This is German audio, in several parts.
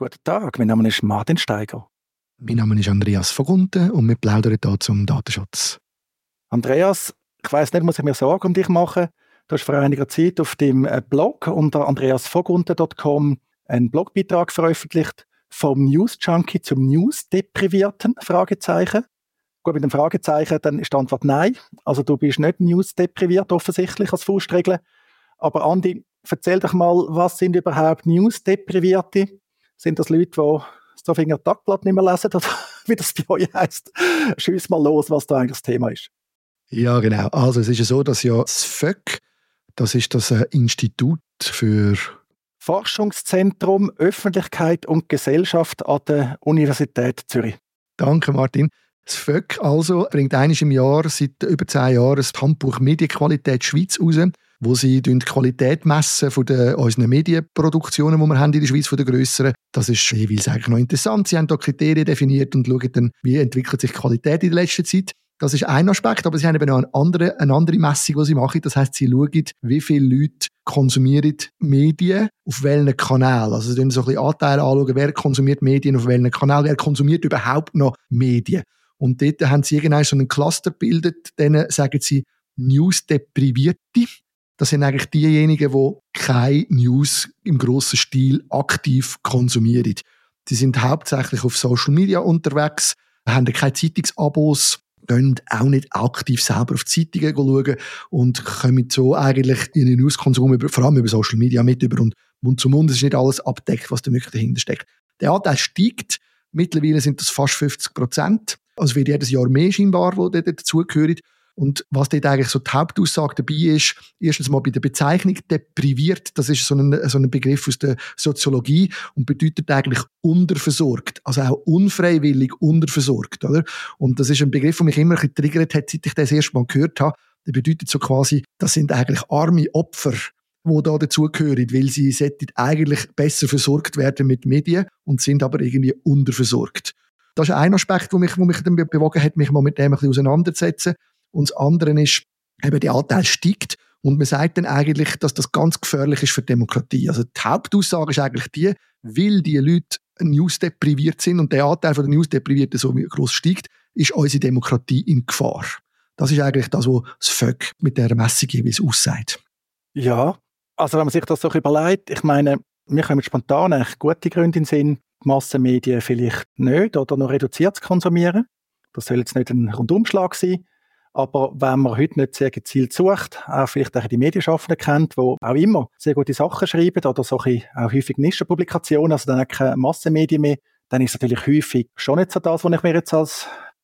Guten Tag, mein Name ist Martin Steiger. Mein Name ist Andreas Vogunten und wir plaudern hier zum Datenschutz. Andreas, ich weiss nicht, muss ich mir Sorgen um dich machen? Du hast vor einiger Zeit auf deinem Blog unter andreasvogunten.com einen Blogbeitrag veröffentlicht, vom News-Junkie zum News-Deprivierten? Fragezeichen. Gut, mit dem Fragezeichen, dann ist die Antwort nein. Also du bist nicht News-depriviert offensichtlich als Faustregel. Aber Andi, erzähl doch mal, was sind überhaupt News-Deprivierte? Sind das Leute, die so Finger Tagblatt nicht mehr lesen, oder wie das bei euch heisst? Schiess mal los, was da eigentlich das Thema ist. Ja, genau. Also es ist ja so, dass ja das FÖG, das ist das Institut für Forschungszentrum Öffentlichkeit und Gesellschaft an der Universität Zürich. Danke, Martin. Das FÖG also bringt einmal im Jahr, seit über 10 Jahren, das Handbuch Medienqualität Schweiz raus, wo sie die Qualität messen von unseren Medienproduktionen, die wir haben in der Schweiz, von den grösseren. Das ist jeweils eigentlich noch interessant. Sie haben da Kriterien definiert und schauen dann, wie entwickelt sich die Qualität in der letzten Zeit. Das ist ein Aspekt, aber sie haben eben noch eine andere Messung, die sie machen. Das heisst, sie schauen, wie viele Leute konsumieren Medien, auf welchen Kanälen. Also sie schauen so ein bisschen Anteile anschauen, wer konsumiert Medien, auf welchen Kanälen, wer konsumiert überhaupt noch Medien. Und dort haben sie irgendwann so einen Cluster gebildet, denen sagen sie News-Deprivierte. Das sind eigentlich diejenigen, die keine News im grossen Stil aktiv konsumieren. Sie sind hauptsächlich auf Social Media unterwegs, haben keine Zeitungsabos, gehen auch nicht aktiv selber auf die Zeitungen schauen und kommen so eigentlich ihren Newskonsum vor allem über Social Media mit über und Mund zu Mund. Es ist nicht alles abdeckt, was da wirklich dahinter steckt. Der Anteil steigt. Mittlerweile sind das fast 50%. Also wird jedes Jahr mehr scheinbar, die dazugehören. Und was dort eigentlich so die Hauptaussage dabei ist, erstens mal bei der Bezeichnung depriviert, das ist so ein Begriff aus der Soziologie und bedeutet eigentlich unterversorgt, also auch unfreiwillig unterversorgt, oder? Und das ist ein Begriff, der mich immer ein bisschen triggert hat, seit ich das erste Mal gehört habe. Der bedeutet so quasi, das sind eigentlich arme Opfer, die da dazugehören, weil sie sollten eigentlich besser versorgt werden mit Medien und sind aber irgendwie unterversorgt. Das ist ein Aspekt, der mich dann bewogen hat, mich mal mit dem ein bisschen auseinanderzusetzen. Und das andere ist, eben der Anteil steigt und man sagt dann eigentlich, dass das ganz gefährlich ist für die Demokratie. Also die Hauptaussage ist eigentlich die, weil die Leute newsdepriviert sind und der Anteil der Newsdeprivierten so gross steigt, ist unsere Demokratie in Gefahr. Das ist eigentlich das, was das FÖG mit dieser Messung jeweils aussagt. Ja, also wenn man sich das so überlegt, ich meine, mir kommen spontan eigentlich gute Gründe in den Sinn, die Massenmedien vielleicht nicht oder noch reduziert zu konsumieren. Das soll jetzt nicht ein Rundumschlag sein. Aber wenn man heute nicht sehr gezielt sucht, auch vielleicht auch die Medienschaffenden kennt, die auch immer sehr gute Sachen schreiben oder so auch häufig Nischenpublikationen, also dann auch keine Massenmedien mehr, dann ist es natürlich häufig schon nicht so das, was ich mir jetzt als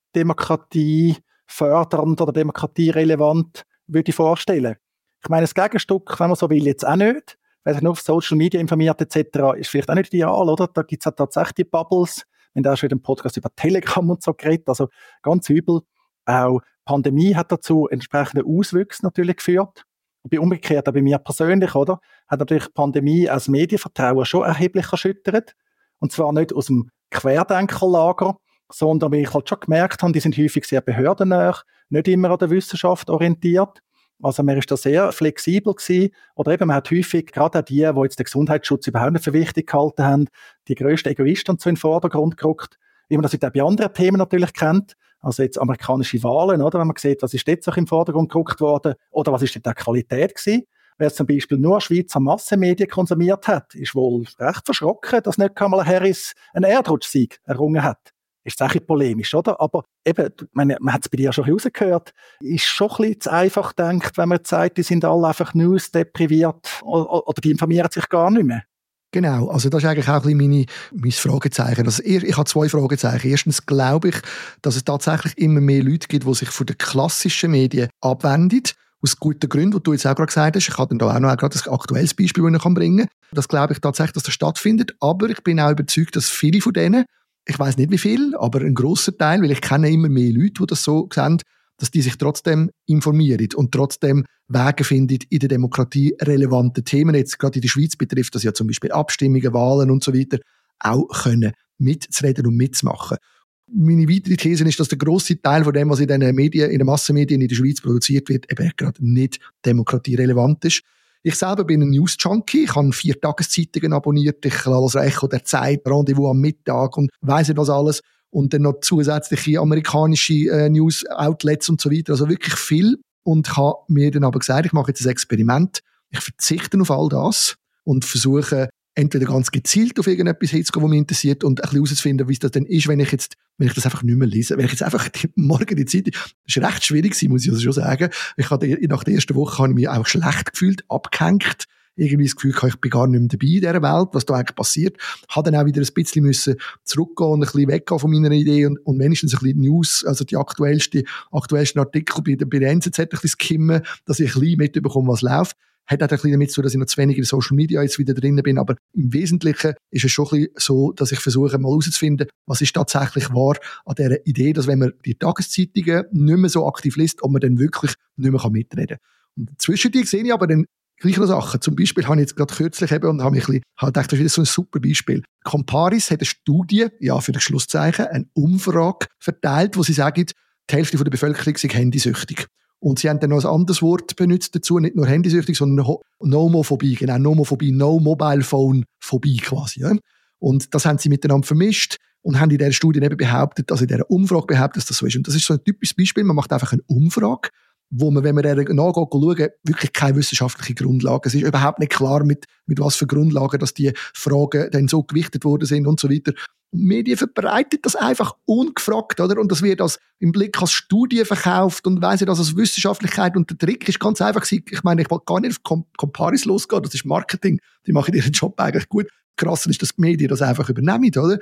demokratiefördernd oder demokratierelevant würde vorstellen. Ich meine, das Gegenstück, wenn man so will, jetzt auch nicht. Wer sich nur auf Social Media informiert etc., ist vielleicht auch nicht ideal, oder? Da gibt es auch tatsächlich die Bubbles. Wir haben auch schon in einem Podcast über Telegram und so geredet, also ganz übel. Auch die Pandemie hat dazu entsprechende Auswüchse natürlich geführt. Und umgekehrt, auch bei mir persönlich, oder? Hat natürlich die Pandemie als Medienvertrauen schon erheblich erschüttert. Und zwar nicht aus dem Querdenkerlager, sondern weil ich halt schon gemerkt habe, die sind häufig sehr behördennah, nicht immer an der Wissenschaft orientiert. Also man ist da sehr flexibel gewesen. Oder eben, man hat häufig, gerade auch die jetzt den Gesundheitsschutz überhaupt nicht für wichtig gehalten haben, die grössten Egoisten so in den Vordergrund gerückt. Wie man das auch bei anderen Themen natürlich kennt. Also jetzt amerikanische Wahlen, oder? Wenn man sieht, was ist dort im Vordergrund gerückt worden, oder was ist dort die Qualität gewesen. Wer zum Beispiel nur Schweizer Massenmedien konsumiert hat, ist wohl recht verschrocken, dass nicht Kamala Harris einen Erdrutschsieg errungen hat. Ist auch ein bisschen polemisch, oder? Aber eben, man hat es bei dir schon rausgehört, ist schon ein bisschen zu einfach gedacht, wenn man sagt, die sind alle einfach newsdepriviert oder die informieren sich gar nicht mehr. Genau, also das ist eigentlich auch ein bisschen mein Fragezeichen. Also ich habe 2 Fragezeichen. Erstens glaube ich, dass es tatsächlich immer mehr Leute gibt, die sich von den klassischen Medien abwenden. Aus guten Gründen, die du jetzt auch gerade gesagt hast. Ich habe dann da auch noch gerade ein aktuelles Beispiel, das ich bringen kann. Das glaube ich tatsächlich, dass das stattfindet. Aber ich bin auch überzeugt, dass viele von denen, ich weiss nicht wie viel, aber ein grosser Teil, weil ich kenne immer mehr Leute, die das so sehen, dass die sich trotzdem informieren und trotzdem Wege finden in der Demokratie relevante Themen. Jetzt gerade in der Schweiz betrifft das ja zum Beispiel Abstimmungen, Wahlen und so weiter, auch können mitzureden und mitzumachen. Meine weitere These ist, dass der grosse Teil von dem, was in den Medien, in den Massenmedien in der Schweiz produziert wird, eben gerade nicht demokratierelevant ist. Ich selber bin ein News-Junkie. Ich habe 4 Tageszeitungen abonniert. Ich lasse Echo der Zeit, Rendezvous am Mittag und weiss nicht was alles. Und dann noch zusätzliche amerikanische News-Outlets und so weiter. Also wirklich viel. Und ich habe mir dann aber gesagt, ich mache jetzt ein Experiment. Ich verzichte auf all das und versuche, entweder ganz gezielt auf irgendetwas hinzugehen, was mich interessiert und ein bisschen herauszufinden, wie es das denn ist, wenn ich das einfach nicht mehr lese. Wenn ich jetzt einfach morgen die Zeitung, das ist recht schwierig gewesen, muss ich also schon sagen. Nach der ersten Woche habe ich mich auch schlecht gefühlt, abgehängt. Irgendwie das Gefühl, ich bin gar nicht mehr dabei in dieser Welt, was da eigentlich passiert. Habe dann auch wieder ein bisschen müssen zurückgehen und ein bisschen weggehen von meiner Idee und wenigstens ein bisschen News, also die aktuellsten Artikel bei der NZZ ein bisschen skimmen, dass ich ein bisschen mitbekomme, was läuft. Hat auch ein bisschen damit zu tun, dass ich noch zu wenig in Social Media jetzt wieder drin bin, aber im Wesentlichen ist es schon ein bisschen so, dass ich versuche, mal herauszufinden, was ist tatsächlich wahr an dieser Idee, dass wenn man die Tageszeitungen nicht mehr so aktiv liest, ob man dann wirklich nicht mehr mitreden kann. Und zwischendurch sehe ich aber dann gleich noch Sachen. Zum Beispiel habe ich jetzt gerade kürzlich und habe gedacht, das ist wieder so ein super Beispiel. Comparis hat eine Studie, ja, für das Schlusszeichen, eine Umfrage verteilt, wo sie sagen, die Hälfte der Bevölkerung sei handysüchtig. Und sie haben dann noch ein anderes Wort benutzt dazu, nicht nur handysüchtig, sondern Nomophobie, genau, Nomophobie, No-Mobile-Phone-Phobie quasi. Ja? Und das haben sie miteinander vermischt und haben in dieser Studie eben behauptet, also in dieser Umfrage behauptet, dass das so ist. Und das ist so ein typisches Beispiel, man macht einfach eine Umfrage, wo man, wenn man der nachgeht, schaut, wirklich keine wissenschaftliche Grundlage. Es ist überhaupt nicht klar, mit was für Grundlagen, dass die Fragen dann so gewichtet worden sind und so weiter. Und Medien verbreitet das einfach ungefragt, oder? Und das wird im Blick als Studie verkauft und weiss ich das als Wissenschaftlichkeit. Und der Trick ist ganz einfach, ich meine, ich will gar nicht auf Comparis losgehen, das ist Marketing, die machen ihren Job eigentlich gut. Krass ist, dass die Medien das einfach übernehmen, oder?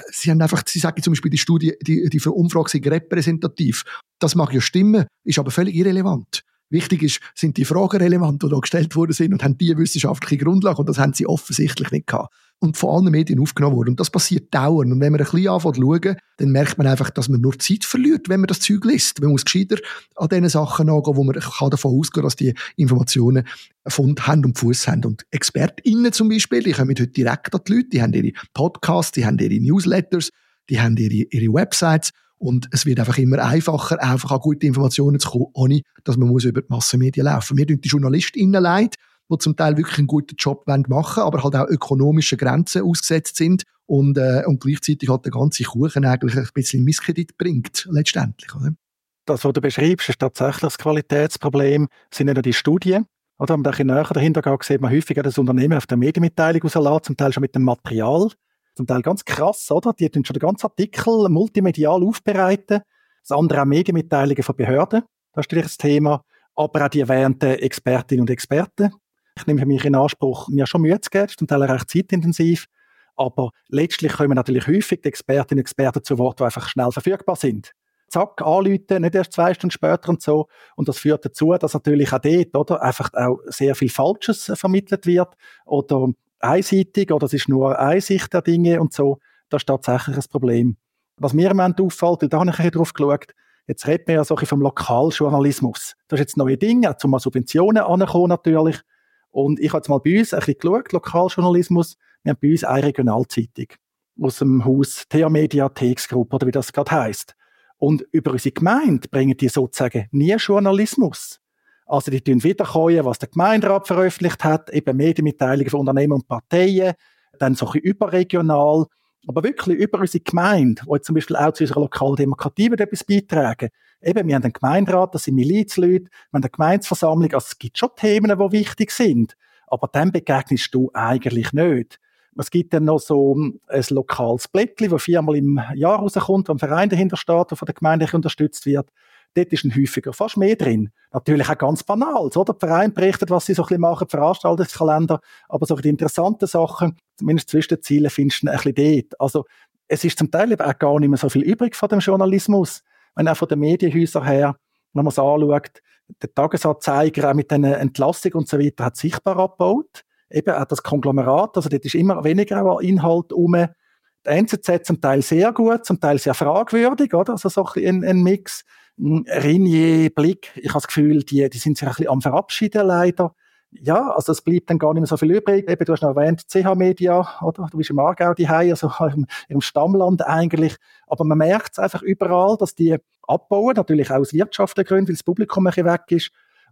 Sie sagen zum Beispiel, die Studie, die Umfrage sei repräsentativ. Das mag ja stimmen, ist aber völlig irrelevant. Wichtig ist, sind die Fragen relevant, die da gestellt worden sind und haben die wissenschaftliche Grundlage und das haben sie offensichtlich nicht gehabt. Und von allen Medien aufgenommen worden. Und das passiert dauernd. Und wenn man ein bisschen anfängt zu schauen, dann merkt man einfach, dass man nur Zeit verliert, wenn man das Zeug liest. Man muss gescheiter an diesen Sachen nachgehen, wo man davon ausgehen kann, dass die Informationen von Hand und Fuß haben. Und ExpertInnen zum Beispiel, die kommen heute direkt an die Leute, die haben ihre Podcasts, die haben ihre Newsletters, die haben ihre Websites. Und es wird einfach immer einfacher, einfach an gute Informationen zu kommen, ohne dass man über die Massenmedien laufen muss. Mir tun die JournalistInnen leid, die zum Teil wirklich einen guten Job machen wollen, aber halt auch ökonomische Grenzen ausgesetzt sind und gleichzeitig halt der ganze Kuchen eigentlich ein bisschen Misskredit bringt, letztendlich. Oder? Das, was du beschreibst, ist tatsächlich das Qualitätsproblem, sind nicht nur die Studien. Oder? Wenn man ein bisschen näher dahinter geht, sieht man häufig, dass das Unternehmen auf der Medienmitteilung rauslässt, zum Teil schon mit dem Material. Zum Teil ganz krass, oder? Die tun schon den ganzen Artikel multimedial aufbereiten. Das andere auch Medienmitteilungen von Behörden. Das ist natürlich das Thema. Aber auch die erwähnten Expertinnen und Experten. Ich nehme für mich in Anspruch, mir schon Mühe zu geben, zum Teil recht zeitintensiv. Aber letztlich kommen natürlich häufig die Expertinnen und Experten zu Wort, die einfach schnell verfügbar sind. Zack, anrufen, nicht erst 2 Stunden später und so. Und das führt dazu, dass natürlich auch dort, oder, einfach auch sehr viel Falsches vermittelt wird. Oder einseitig, oder es ist nur eine Sicht der Dinge und so. Das ist tatsächlich ein Problem. Was mir im Moment auffällt, und da habe ich ein bisschen drauf geschaut, jetzt redet man ja so vom Lokaljournalismus. Das ist jetzt neue Dinge, auch zum Subventionen ankommen natürlich. Und ich habe jetzt mal bei uns ein bisschen geschaut, Lokaljournalismus. Wir haben bei uns eine Regionalzeitung aus dem Haus Thea Media TX Group, oder wie das gerade heisst. Und über unsere Gemeinde bringen die sozusagen nie Journalismus. Also die tun wiederkäuen, was der Gemeinderat veröffentlicht hat, eben Medienmitteilungen von Unternehmen und Parteien, dann so ein bisschen überregional, aber wirklich über unsere Gemeinde, die zum Beispiel auch zu unserer lokalen Demokratie etwas beitragen. Eben, wir haben einen Gemeinderat, das sind Milizleute, wir haben eine Gemeindeversammlung, also es gibt schon Themen, die wichtig sind, aber dem begegnest du eigentlich nicht. Es gibt dann noch so ein lokales Blättchen, das 4-mal im Jahr rauskommt, wo ein Verein dahinter steht, der von der Gemeinde unterstützt wird. Dort ist ein häufiger fast mehr drin. Natürlich auch ganz banal, oder? Der Verein berichtet, was sie so ein bisschen machen, Veranstaltungskalender, aber so die interessanten Sachen, zumindest zwischen den Zielen, findest du ein bisschen dort. Also, es ist zum Teil eben auch gar nicht mehr so viel übrig von dem Journalismus. Wenn auch von den Medienhäusern her, wenn man es anschaut, der Tagesanzeiger auch mit den Entlassungen und so weiter hat sichtbar abgebaut. Eben auch das Konglomerat, also dort ist immer weniger auch Inhalt rum. Die NZZ zum Teil sehr gut, zum Teil sehr fragwürdig, oder? Also so ein Mix. Ringier, Blick, ich habe das Gefühl, die sind sich ein bisschen am Verabschieden leider. Ja, also es bleibt dann gar nicht mehr so viel übrig. Eben, du hast noch erwähnt, CH Media, oder? Du bist im Aargau daheim, also im Stammland eigentlich. Aber man merkt es einfach überall, dass die abbauen, natürlich auch aus wirtschaftlichen Gründen, weil das Publikum ein bisschen weg ist.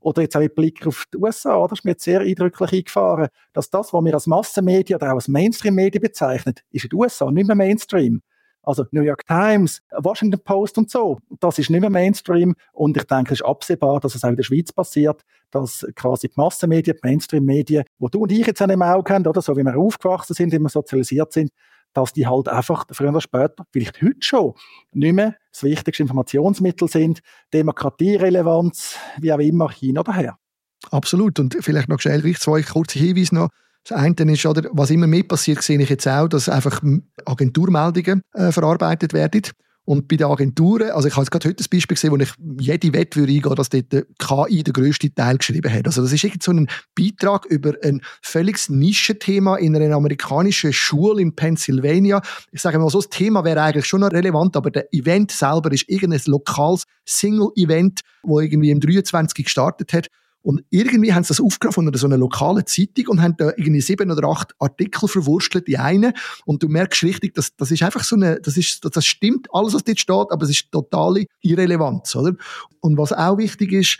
Oder jetzt auch mit Blick auf die USA, das ist mir jetzt sehr eindrücklich eingefahren, dass das, was wir als Massenmedien oder auch als Mainstream-Medien bezeichnen, ist in den USA nicht mehr Mainstream. Also New York Times, Washington Post und so, das ist nicht mehr Mainstream und ich denke, es ist absehbar, dass es auch in der Schweiz passiert, dass quasi die Massenmedien, die Mainstream-Medien, wo du und ich jetzt auch im Auge haben, oder so wie wir aufgewachsen sind, wie wir sozialisiert sind, dass die halt einfach früher oder später, vielleicht heute schon, nicht mehr das wichtigste Informationsmittel sind, Demokratierelevanz, wie auch immer, hin oder her. Absolut. Und vielleicht noch schnell gleich 2 kurze Hinweise noch. Das eine ist, oder, was immer mehr passiert, sehe ich jetzt auch, dass einfach Agenturmeldungen verarbeitet werden. Und bei den Agenturen, also ich habe jetzt gerade heute ein Beispiel gesehen, wo ich jede Wette würde eingehen, dass dort die KI den grössten Teil geschrieben hat. Also das ist irgend so ein Beitrag über ein völliges Nischenthema in einer amerikanischen Schule in Pennsylvania. Ich sage mal so, das Thema wäre eigentlich schon noch relevant, aber der Event selber ist irgendein lokales Single-Event, wo irgendwie im 23 gestartet hat. Und irgendwie haben sie das aufgegriffen von so einer lokalen Zeitung und haben da irgendwie 7 oder 8 Artikel verwurstelt in einen. Und du merkst richtig, das ist einfach so eine, das stimmt alles, was dort steht, aber es ist totale Irrelevanz, oder? Und was auch wichtig ist,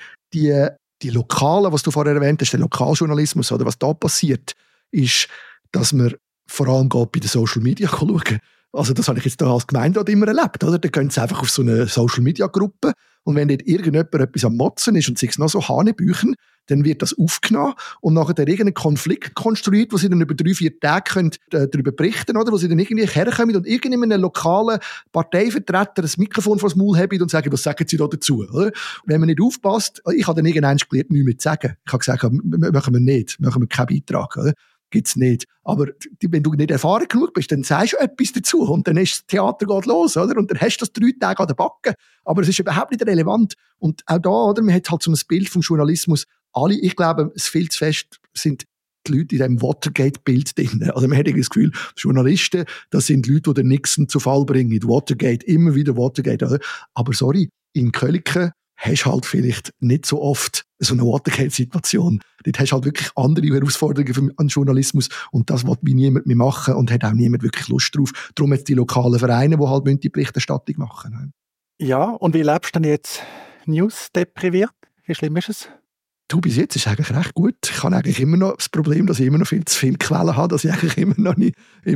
die Lokalen, was du vorher erwähnt hast, der Lokaljournalismus, oder was da passiert, ist, dass man vor allem geht bei den Social Media schauen. Also das habe ich jetzt da als Gemeinderat immer erlebt, oder? Da gehen sie einfach auf so eine Social Media Gruppe und wenn dort irgendjemand etwas am Motzen ist und sich noch so Hanebüchen, dann wird das aufgenommen und nachher irgendein Konflikt konstruiert, wo sie dann über 3-4 Tage können, darüber berichten, oder? Wo sie dann irgendwie herkommen und irgendeinem lokalen Parteivertreter das Mikrofon vor das Maul haben und sagen, was sagen sie da dazu, oder? Wenn man nicht aufpasst, ich habe dann irgendwann gelernt, nichts mehr zu sagen. Ich habe gesagt, machen wir keinen Beitrag, oder? Gibt's nicht. Aber wenn du nicht erfahren genug bist, dann sagst du etwas dazu und dann ist das Theater geht los, oder? Und dann hast du das 3 Tage an der Backe. Aber es ist überhaupt nicht relevant. Und auch da, oder? Man hat halt so ein Bild vom Journalismus. Alle, ich glaube, es viel zu fest sind die Leute in diesem Watergate-Bild drin. Also man hat das Gefühl, Journalisten, das sind Leute, die den Nixon zu Fall bringen. Watergate, immer wieder Watergate, oder? Aber sorry, in Köln hast halt vielleicht nicht so oft so eine Watergate-Situation. Dort hast du halt wirklich andere Herausforderungen an Journalismus und das will wie niemand mehr machen und hat auch niemand wirklich Lust drauf. Darum jetzt die lokalen Vereine, die halt die Berichterstattung machen. Ja, und wie lebst du denn jetzt News-depriviert? Wie schlimm ist es? Du, bis jetzt ist es eigentlich recht gut. Ich habe eigentlich immer noch das Problem, dass ich immer noch viel zu viele Quellen habe, dass ich eigentlich immer noch nicht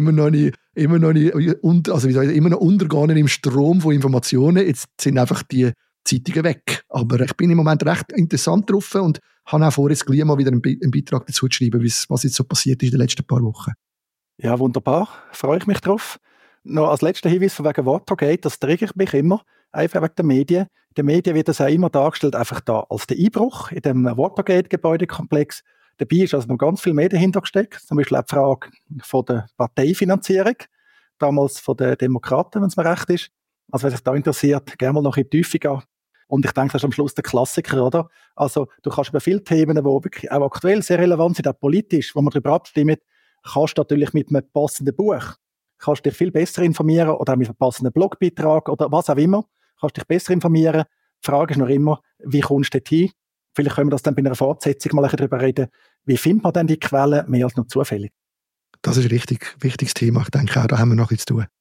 immer noch untergehe im Strom von Informationen. Jetzt sind einfach die Zeitungen weg. Aber ich bin im Moment recht interessant drauf und habe auch vor, jetzt gleich mal wieder einen Beitrag dazu zu schreiben, was jetzt so passiert ist in den letzten paar Wochen. Ja, wunderbar. Freue ich mich drauf. Noch als letzter Hinweis von wegen Watergate, das triggert mich immer, einfach wegen der Medien. In den Medien wird das auch immer dargestellt, einfach da als der Einbruch in dem Watergate-Gebäudekomplex. Dabei ist also noch ganz viel mehr dahinter gesteckt. Zum Beispiel auch die Frage von der Parteifinanzierung, damals von den Demokraten, wenn es mir recht ist. Also wer sich da interessiert, gerne mal noch in die Tiefe gehen. Und ich denke, das ist am Schluss der Klassiker, oder? Also du kannst über viele Themen, die wirklich auch aktuell sehr relevant sind, auch politisch, wo man darüber abstimmt, kannst du natürlich mit einem passenden Buch, kannst dich viel besser informieren oder auch mit einem passenden Blogbeitrag oder was auch immer, kannst dich besser informieren. Die Frage ist noch immer, wie kommst du dorthin? Vielleicht können wir das dann bei einer Fortsetzung mal darüber reden. Wie findet man denn die Quellen mehr als nur zufällig? Das ist ein richtig wichtiges Thema. Ich denke auch, da haben wir noch etwas zu tun.